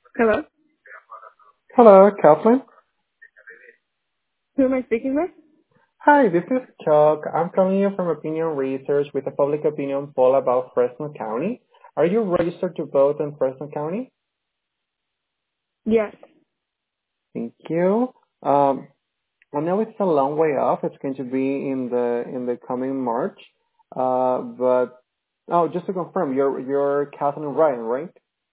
Hello? Hello, Kathleen. Who am I speaking with? Hi, this is Chuck. I'm calling you from Opinion Research with a public opinion poll about Fresno County. Are you registered to vote in Fresno County? Yes. Thank you. I know it's a long way off. It's going to be in the coming March. But just to confirm, you're Kathleen Ryan, right?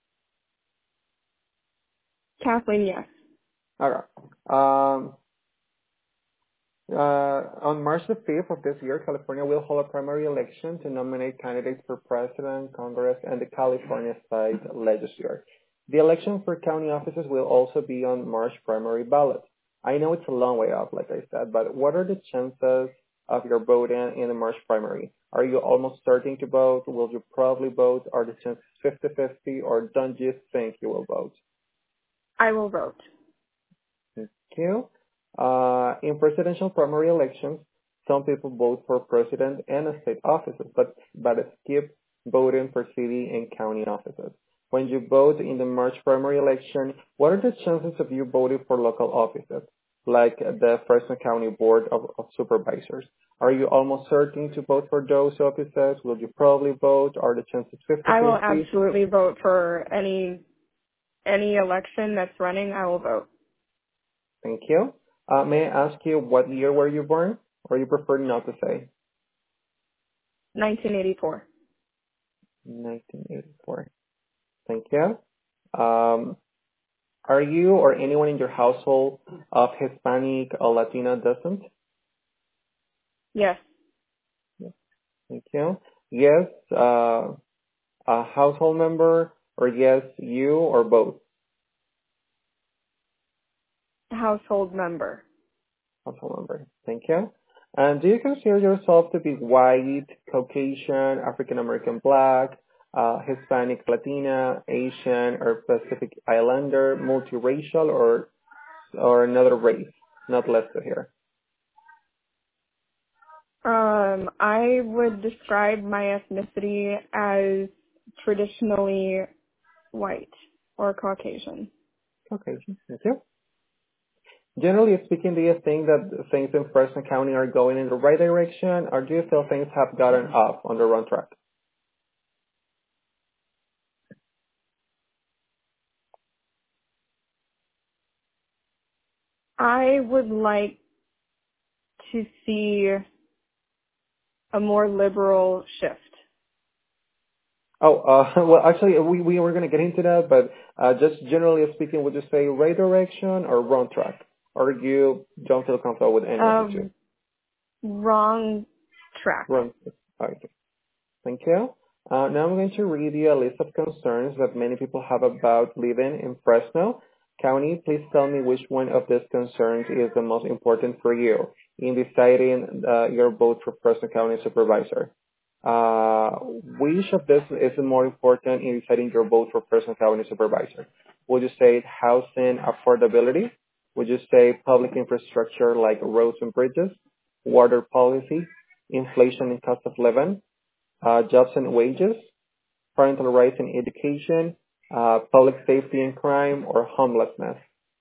Kathleen, yes. All right. Um, on March the 5th of this year, California will hold a primary election to nominate candidates for president, Congress, and the California state legislature. The election for county offices will also be on March primary ballot. I know it's a long way off, like I said, but what are the chances of your voting in the March primary? Are you almost starting to vote? Will you probably vote? Are the chances 50-50, or don't you think you will vote? I will vote. Thank you. In presidential primary elections, some people vote for president and state offices, but skip voting for city and county offices. When you vote in the March primary election, what are the chances of you voting for local offices, like the Fresno County Board of Supervisors? Are you almost certain to vote for those offices? Will you probably vote? Are the chances I will 50-50? absolutely vote for any election that's running. I will vote. Thank you. May I ask you what year were you born, or you prefer not to say? 1984. 1984. Thank you. Um, are you or anyone in your household of Hispanic or Latino descent? Yes. Yes. Thank you. Yes, a household member, or yes, you, or both? Household member. Household member. Thank you. And do you consider yourself to be white, Caucasian, African American, Black, Hispanic, Latina, Asian, or Pacific Islander, multiracial, or another race not listed here? I would describe my ethnicity as traditionally white or Caucasian. Caucasian. Thank you. Generally speaking, do you think that things in Fresno County are going in the right direction, or do you feel things have gotten off on the wrong track? I would like to see a more liberal shift. Oh, well, actually, we were going to get into that, but just generally speaking, would you say right direction or wrong track? Or you don't feel comfortable with any of the two? Wrong track. Wrong. Okay. Thank you. Now I'm going to read you a list of concerns that many people have about living in Fresno County. Please tell me which one of these concerns is the most important for you in deciding your vote for Fresno County Supervisor. Uh, which of this is more important in deciding your vote for Fresno County Supervisor? Would you say housing affordability? Would you say public infrastructure like roads and bridges, water policy, inflation and cost of living, jobs and wages, parental rights and education, public safety and crime, or homelessness?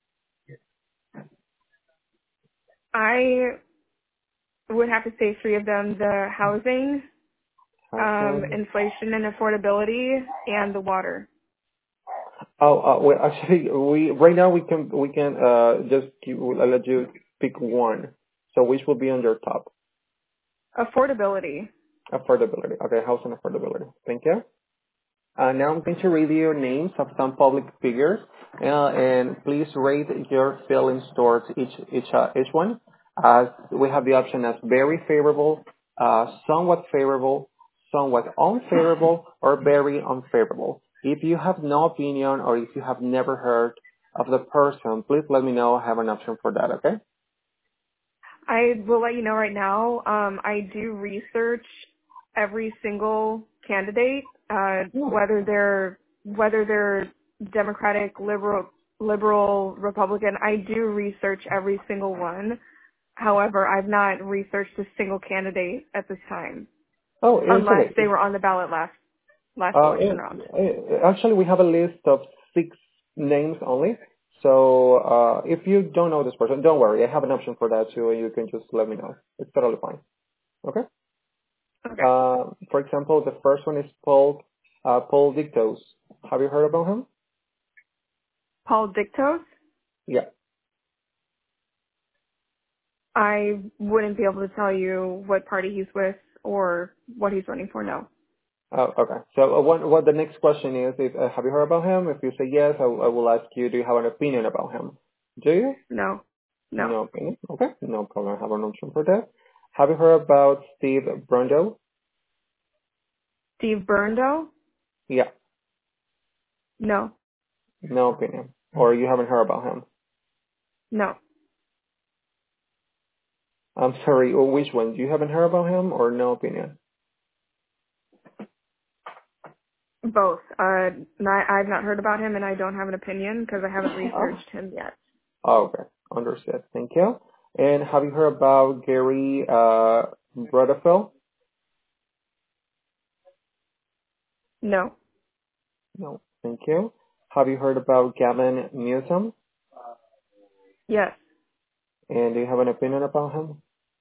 I would have to say three of them: the housing, Housing. inflation and affordability, and the water. Well, actually, we right now we can just I'll let you pick one. So which will be on your top? Affordability. Affordability. Okay, housing affordability. Thank you. Now I'm going to read you names of some public figures, and please rate your feelings towards each one. As we have the option as very favorable, somewhat favorable, somewhat unfavorable, or very unfavorable. If you have no opinion or if you have never heard of the person, please let me know. I have an option for that. Okay? I will let you know right now. I do research every single candidate, Yeah. whether they're Democratic, liberal, Republican. I do research every single one. However, I've not researched a single candidate at this time, Oh, it's unless they okay. were on the ballot last election round. Actually, we have a list of six. names only. So if you don't know this person, don't worry. I have an option for that too, and you can just let me know. It's totally fine. Okay. Okay. For example, the first one is Paul Dictos. Have you heard about him? Paul Dictos? Yeah. I wouldn't be able to tell you what party he's with or what he's running for, no. Okay. So what the next question is, have you heard about him? If you say yes, I will ask you, do you have an opinion about him? Do you? No. No. No opinion. Okay. No problem. I have an option for that. Have you heard about Steve Brando? Steve Burndow? Yeah. No. No opinion. Or you haven't heard about him? No. I'm sorry. Or which one? You haven't heard about him or no opinion? Both. I've not heard about him and I don't have an opinion because I haven't Oh. researched him yet. Oh, okay. Understood. Thank you. And have you heard about Gary Brudafel? No. No. Thank you. Have you heard about Gavin Newsom? Yes. And do you have an opinion about him?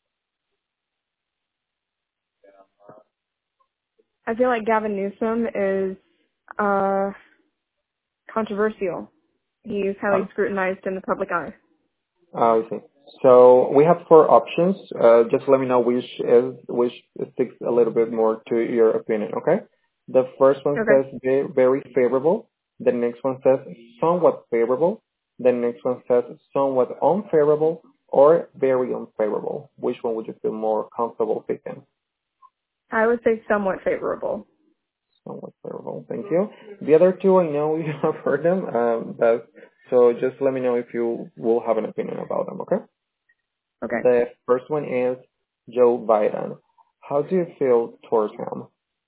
I feel like Gavin Newsom is uh controversial. He's highly Oh, scrutinized in the public eye. I see. So we have four options. Just let me know which sticks a little bit more to your opinion, okay? The first one Okay. says very favorable. The next one says somewhat favorable. The next one says somewhat unfavorable or very unfavorable. Which one would you feel more comfortable picking? I would say somewhat favorable. Somewhat favorable. Thank you. The other two, I know you have heard them, but so just let me know if you will have an opinion about them, okay? Okay. The first one is Joe Biden. How do you feel towards him?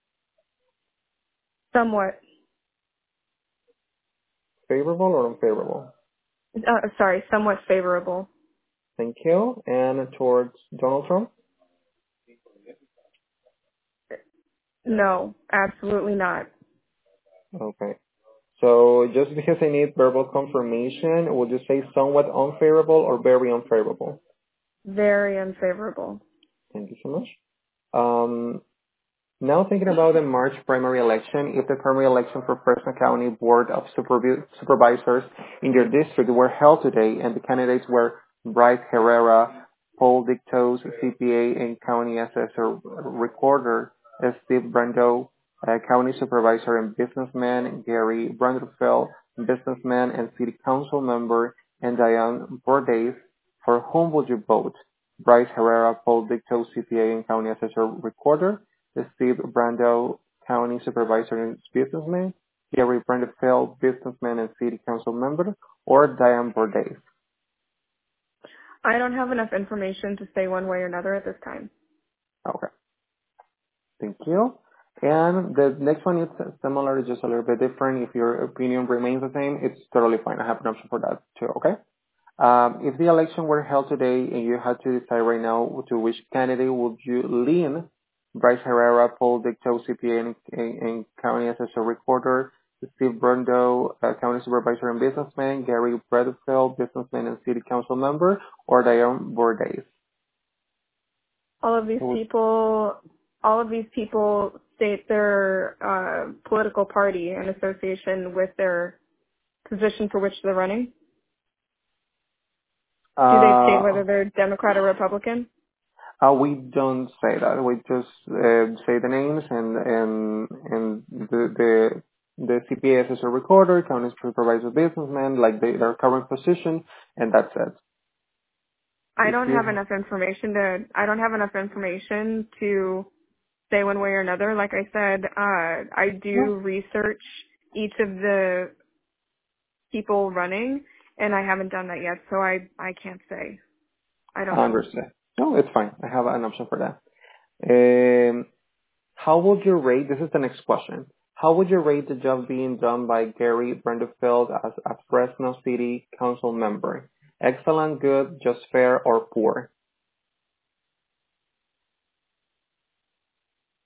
Somewhat. Favorable or unfavorable? Sorry, somewhat favorable. Thank you. And towards Donald Trump? No, absolutely not. Okay. So just because I need verbal confirmation, would you say somewhat unfavorable or very unfavorable? Very unfavorable. Thank you so much. Um, Now thinking about the March primary election, if the primary election for Fresno County Board of Supervisors in your district were held today and the candidates were Bryce Herrera, Paul Dictos, CPA and County Assessor Recorder, Steve Brando, County Supervisor and Businessman, Gary Branderfeld, Businessman and City Council Member, and Diane Bordes, for whom would you vote? Bryce Herrera, Paul Dictos, CPA and County Assessor Recorder, Steve Brando, County Supervisor and Businessman, Gary Brandefeld, Businessman and City Council Member, or Diane Bordes. I don't have enough information to say one way or another at this time. Okay, thank you. And the next one is similar, just a little bit different. If your opinion remains the same, it's totally fine. I have an option for that too, okay? If the election were held today and you had to decide right now to which candidate would you lean, Bryce Herrera, Paul Dicto, CPA and County Assessor Recorder, Steve Brando, County Supervisor and Businessman, Gary Bredfeld, Businessman and City Council Member, or Diane Bordes? All of these Who would- people, all of these people state their political party in association with their position for which they're running. Do they state Uh, whether they're Democrat or Republican? we don't say that. We just say the names and the CPS as a recorder, county supervisor, businessman, like their current position, and that's it. I If don't you have enough information to say one way or another. Like I said, I no, do research each of the people running, and I haven't done that yet, so I can't say. I don't I know. understand. No, it's fine. I have an option for that. How would you rate? This is the next question. How would you rate the job being done by Gary Brandefeld as a Fresno City Council member? Excellent, good, just fair, or poor?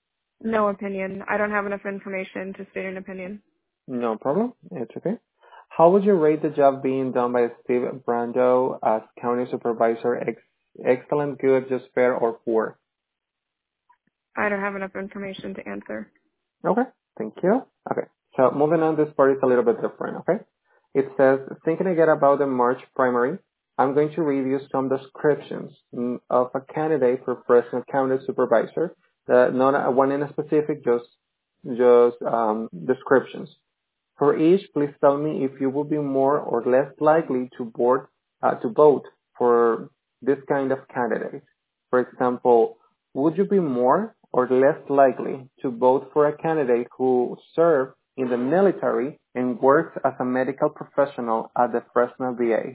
No opinion. I don't have enough information to state an opinion. No problem. It's okay. How would you rate the job being done by Steve Brando as county supervisor? Excellent, good, just fair, or poor? I don't have enough information to answer. Okay, thank you. Okay, so moving on, this part is a little bit different, okay? It says, thinking again about the March primary, I'm going to read you some descriptions of a candidate for Fresno County Supervisor. Not one in a specific, just descriptions. For each, please tell me if you will be more or less likely to vote for this kind of candidate. For example, would you be more or less likely to vote for a candidate who served in the military and works as a medical professional at the Fresno VA?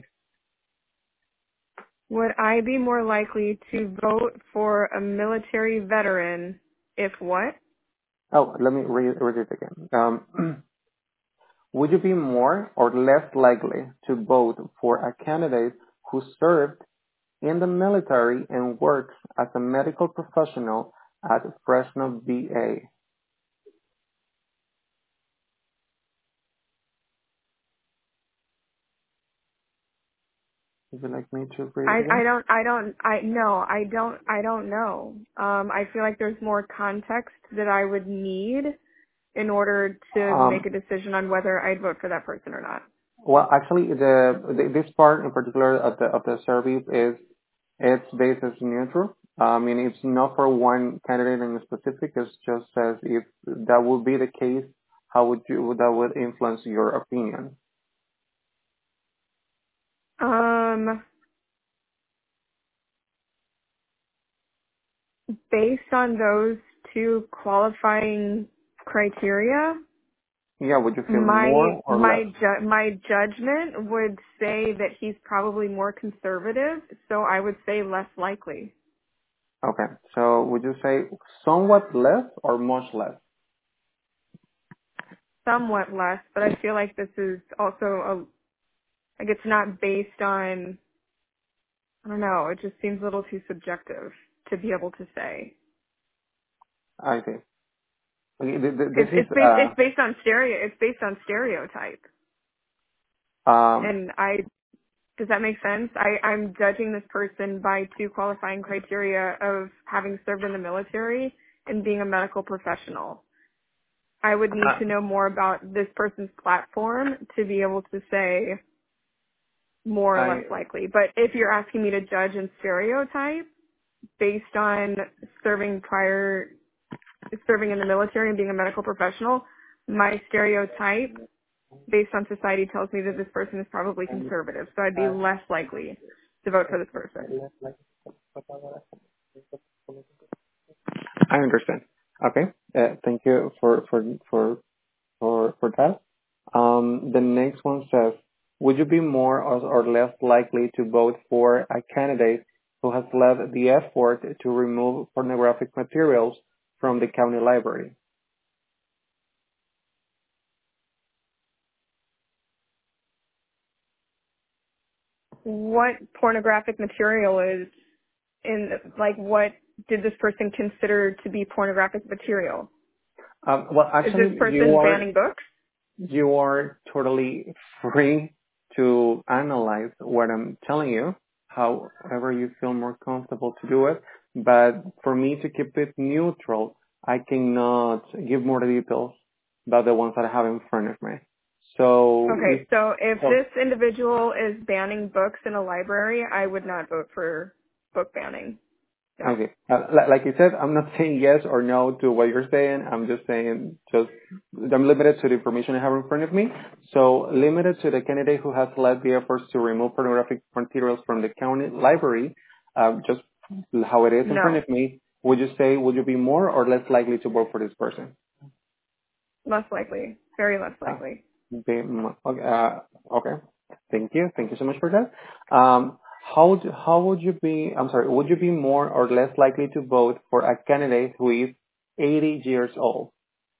Would I be more likely to vote for a military veteran if what? Oh, let me read it again. Would you be more or less likely to vote for a candidate who served in the military and works as a medical professional at Fresno VA? Would you like me to read it again? I don't know. I feel like there's more context that I would need in order to make Um, a decision on whether I'd vote for that person or not. well, actually, this part in particular of the survey it's based as neutral. I mean, it's not for one candidate in specific. It just says if that would be the case, how that would influence your opinion? Um, Based on those two qualifying criteria, Yeah, would you feel my more or my less? my judgment would say that he's probably more conservative, so I would say less likely. Okay, so would you say somewhat less or much less? Somewhat less, but I feel like this is also like it's not based on, I don't know, it just seems a little too subjective to be able to say. I see. Okay, this It's is it's based on stereotype. um And does that make sense? I'm judging this person by two qualifying criteria of having served in the military and being a medical professional. I would need uh, to know more about this person's platform to be able to say more or I less likely. But if you're asking me to judge and stereotype based on serving in the military and being a medical professional, my stereotype based on society tells me that this person is probably conservative. So I'd be less likely to vote for this person. I understand. Okay, thank you for that. The next one says, would you be more or less likely to vote for a candidate who has led the effort to remove pornographic materials from the county library? What pornographic material is like, what did this person consider to be pornographic material? Well, Is this actually, person banning books? you are totally free to analyze what I'm telling you, however you feel more comfortable to do it. But for me to keep it neutral, I cannot give more details about the ones that I have in front of me. So Okay, so if so this individual is banning books in a library, I would not vote for book banning. No. okay. Like you said, I'm not saying yes or no to what you're saying. I'm just saying I'm limited to the information I have in front of me. So limited to the candidate who has led the efforts to remove pornographic materials from the county library, just how it is in front No. of me, would you be more or less likely to vote for this person? Less likely. Very less Uh, likely. okay. Okay. Thank you. Thank you so much for that. How would you be, I'm sorry, would you be more or less likely to vote for a candidate who is 80 years old?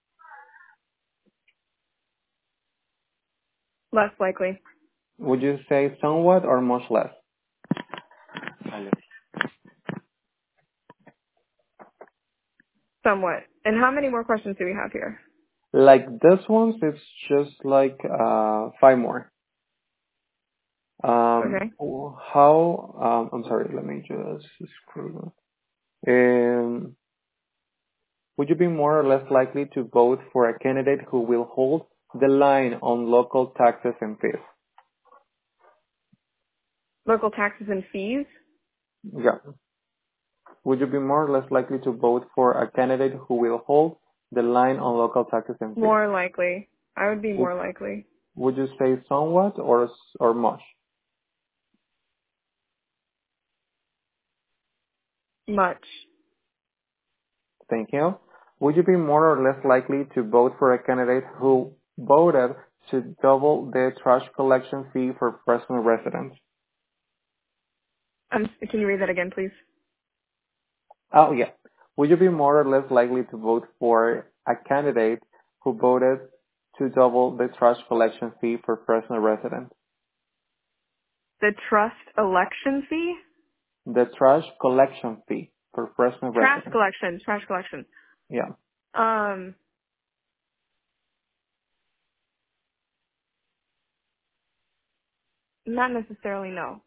Less likely. Would you say somewhat or much less? Somewhat. And how many more questions do we have here? Like this one's, it's just like five more. Okay. I'm sorry, let me just scroll. Would you be more or less likely to vote for a candidate who will hold the line on local taxes and fees? Local taxes and fees? Yeah. Would you be more or less likely to vote for a candidate who will hold the line on local taxes and fees? More likely. I would be Would, more likely. would you say somewhat or much? Much. Thank you. Would you be more or less likely to vote for a candidate who voted to double the trash collection fee for Fresno residents? Can you read that again, please? Oh, yeah. Would you be more or less likely to vote for a candidate who voted to double the trash collection fee for Fresno residents? The trust election fee? The trash collection fee for Fresno Trash residents. collection. Trash collection. Yeah. Um, Not necessarily, no.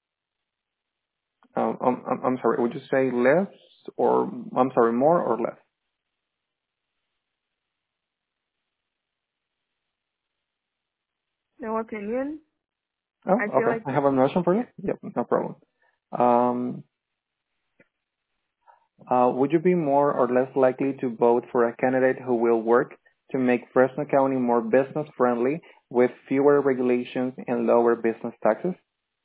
I'm sorry. Would you say less or I'm sorry, more or less? No opinion. Oh, I feel okay. like I have a notion for you. Yep, no problem. Um, would you be more or less likely to vote for a candidate who will work to make Fresno County more business friendly with fewer regulations and lower business taxes?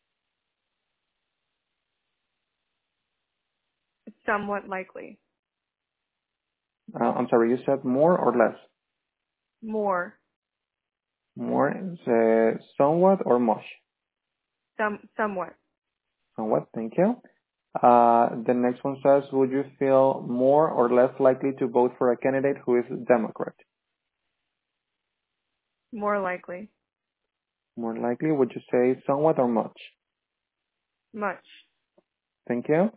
it's somewhat likely. I'm sorry, you said more or less? More. More, somewhat or much? Somewhat. Somewhat, thank you. The next one says, would you feel more or less likely to vote for a candidate who is Democrat? More likely. More likely, would you say somewhat or much? Much. Thank you.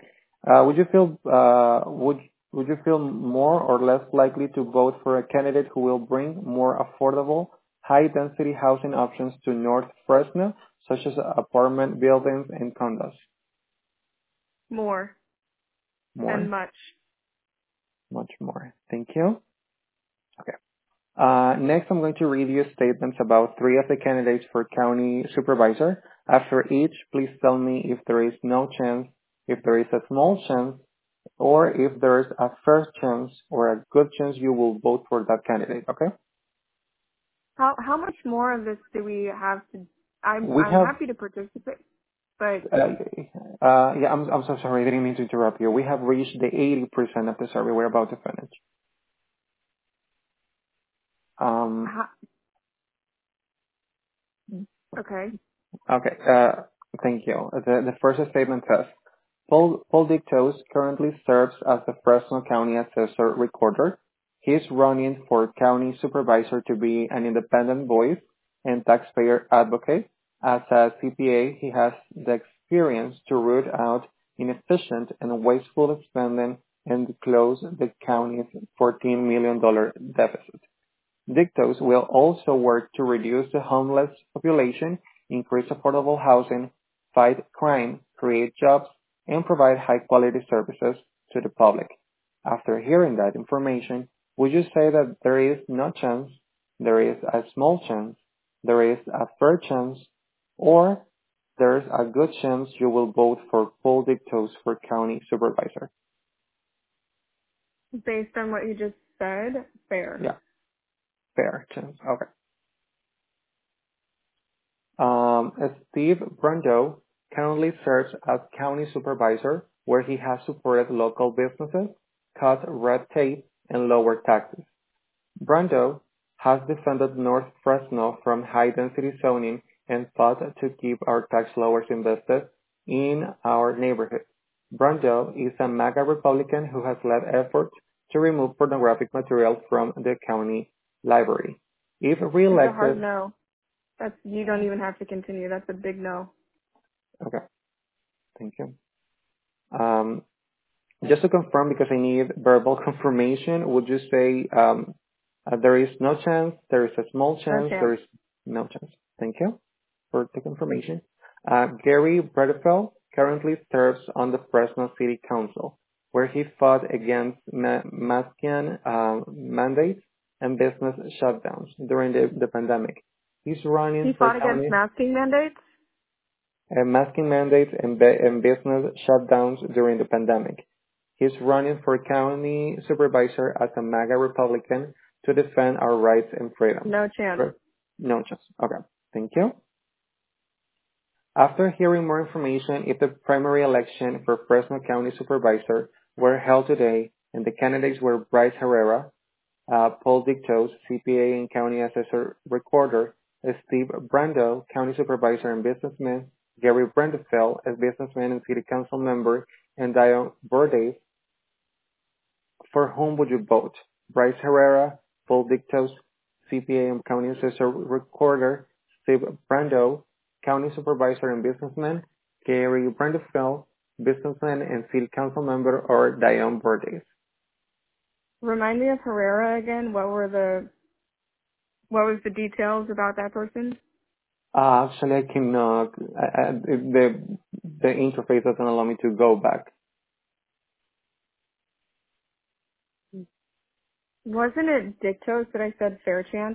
Would you feel more or less likely to vote for a candidate who will bring more affordable, high-density housing options to North Fresno, such as apartment buildings and condos? More. And More, much. much more. Thank you. Okay. Next, I'm going to read you statements about three of the candidates for county supervisor. After each, please tell me if there is no chance, if there is a small chance, or if there's a fair chance or a good chance you will vote for that candidate. Okay? How much more of this do we have to? We I'm have, happy to participate, but yeah, I'm so sorry. I didn't mean to interrupt you. We have reached the 80% of the survey. We're about to finish. Um, how, okay. okay. Thank you. The first statement says, Paul Dictos currently serves as the Fresno County Assessor Recorder. He's running for county supervisor to be an independent voice and taxpayer advocate. As a CPA, he has the experience to root out inefficient and wasteful spending and close the county's $14 million deficit. Dictos will also work to reduce the homeless population, increase affordable housing, fight crime, create jobs, and provide high-quality services to the public. After hearing that information, would you say that there is no chance, there is a small chance, there is a fair chance, or there's a good chance you will vote for Paul Dictos for county supervisor? Based on what you just said, fair. Yeah, fair chance. Okay. Steve Brando currently serves as county supervisor, where he has supported local businesses, cut red tape, and lowered taxes. Brando has defended North Fresno from high-density zoning and fought to keep our tax dollars invested in our neighborhood. Brando is a MAGA Republican who has led efforts to remove pornographic material from the county library. If It's a hard reelected, no. You don't even have to continue. That's a big no. okay, thank you. Just to confirm, because I need verbal confirmation, would you say There is no chance. There is a small No chance. chance. There is no chance. Thank you for the confirmation. Gary Bredefeld currently serves on the Fresno City Council, where he fought against masking mandates and business shutdowns during the pandemic. He's He running for fought against county masking mandates? masking mandates and business shutdowns during the pandemic. He's running for county supervisor as a MAGA Republican to defend our rights and freedoms. No chance. No chance. Okay. Thank you. After hearing more information, if the primary election for Fresno County Supervisor were held today and the candidates were Bryce Herrera, Paul Dictos, CPA and County Assessor Recorder, Steve Brando, County Supervisor and Businessman, Gary Brendefeld, a businessman and City Council member, and Dion Bordes, for whom would you vote? Bryce Herrera, Paul Dictos, CPA and County Assessor Recorder, Steve Brando, County Supervisor and Businessman, Gary Brendefeld, businessman and City Council member, or Dion Bordes? Remind me of Herrera again. What was the details about that person? Actually, I cannot. The interface doesn't allow me to go back. Wasn't it Dictos that I said fair chance?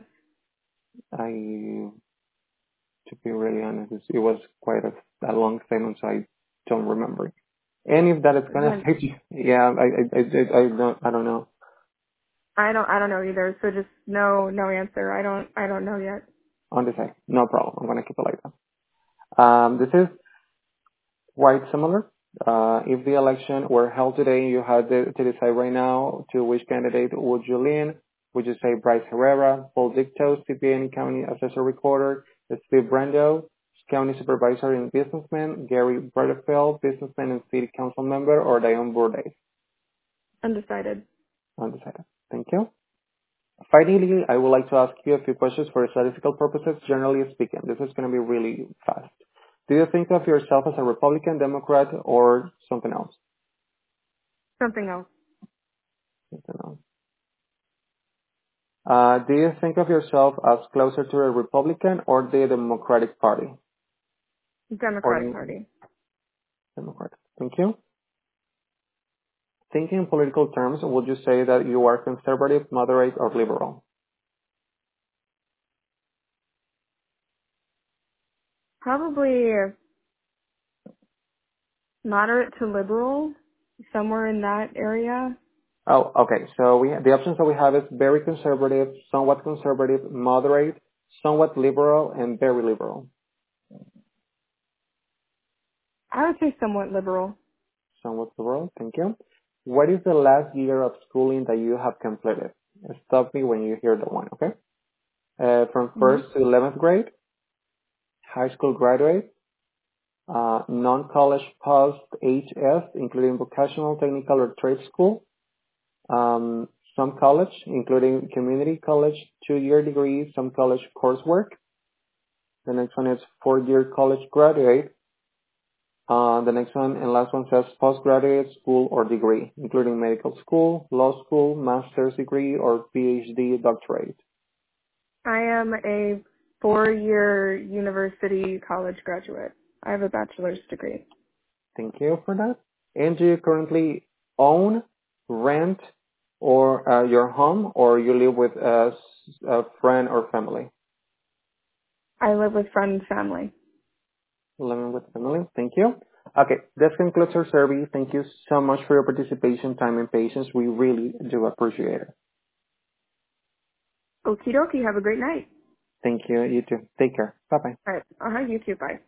To be really honest, it was quite a long sentence. I don't remember. And if that is gonna Then affect you, yeah, I don't know. I don't know either. So just no answer. I don't know yet. On the side, no problem. I'm gonna keep it like that. This is quite similar. If the election were held today, you had to decide right now to which candidate would you lean. Would you say Bryce Herrera, Paul Dictos, CPA and County Assessor Recorder, Steve Brando, County Supervisor and Businessman, Gary Bredefeld, Businessman and City Council Member, or Dion Bourdain? Undecided. Undecided. Thank you. Finally, I would like to ask you a few questions for statistical purposes, generally speaking. This is going to be really fast. Do you think of yourself as a Republican, Democrat, or something else? Something else. Something else. Do you think of yourself as closer to a Republican or the Democratic Party? Or Democratic Party. Democrat. Thank you. Thinking in political terms, would you say that you are conservative, moderate, or liberal? Probably moderate to liberal, somewhere in that area. Oh, okay. So the options that we have is very conservative, moderate, somewhat liberal, and very liberal. I would say somewhat liberal. Somewhat liberal. Thank you. What is the last year of schooling that you have completed? Stop me when you hear the one, okay? From Hmm. first to 11th grade, high school graduate, non-college post-HS, including vocational, technical, or trade school, some college, including community college, 2-year degree, some college coursework. The next one is 4-year college graduate. The next one and last one says postgraduate school or degree, including medical school, law school, master's degree, or PhD doctorate. I am a 4-year university college graduate. I have a bachelor's degree. Thank you for that. And do you currently own, rent, or your home, or you live with a friend or family? I live with friends and family. Living with family. Thank you. Okay, this concludes our survey. Thank you so much for your participation, time, and patience. We really do appreciate it. Okie dokie. Have a great night. Thank you. You too. Take care. Bye bye. All right. You too. Bye.